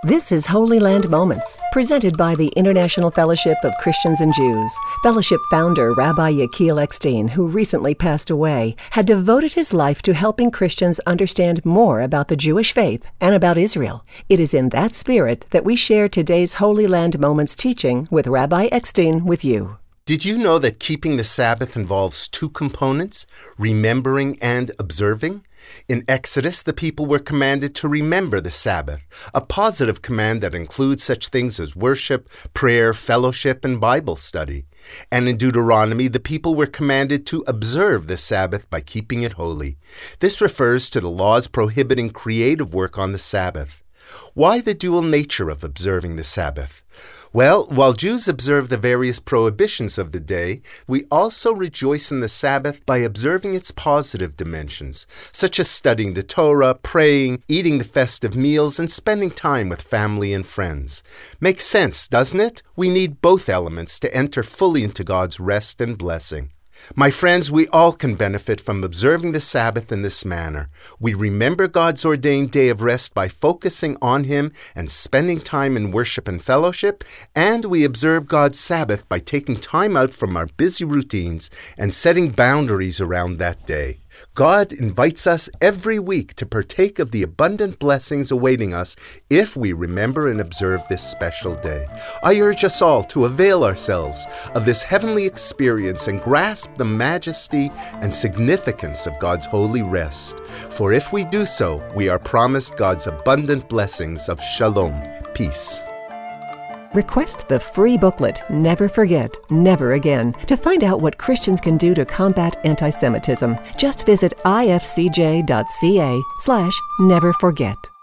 This is Holy Land Moments, presented by the International Fellowship of Christians and Jews. Fellowship founder Rabbi Yechiel Eckstein, who recently passed away, had devoted his life to helping Christians understand more about the Jewish faith and about Israel. It is in that spirit that we share today's Holy Land Moments teaching with Rabbi Eckstein with you. Did you know that keeping the Sabbath involves two components, remembering and observing? In Exodus, the people were commanded to remember the Sabbath, a positive command that includes such things as worship, prayer, fellowship, and Bible study. And in Deuteronomy, the people were commanded to observe the Sabbath by keeping it holy. This refers to the laws prohibiting creative work on the Sabbath. Why the dual nature of observing the Sabbath? Well, while Jews observe the various prohibitions of the day, we also rejoice in the Sabbath by observing its positive dimensions, such as studying the Torah, praying, eating the festive meals, and spending time with family and friends. Makes sense, doesn't it? We need both elements to enter fully into God's rest and blessing. My friends, we all can benefit from observing the Sabbath in this manner. We remember God's ordained day of rest by focusing on Him and spending time in worship and fellowship, and we observe God's Sabbath by taking time out from our busy routines and setting boundaries around that day. God invites us every week to partake of the abundant blessings awaiting us if we remember and observe this special day. I urge us all to avail ourselves of this heavenly experience and grasp the majesty and significance of God's holy rest. For if we do so, we are promised God's abundant blessings of shalom, peace. Request the free booklet, Never Forget, Never Again, to find out what Christians can do to combat anti-Semitism. Just visit ifcj.ca/neverforget.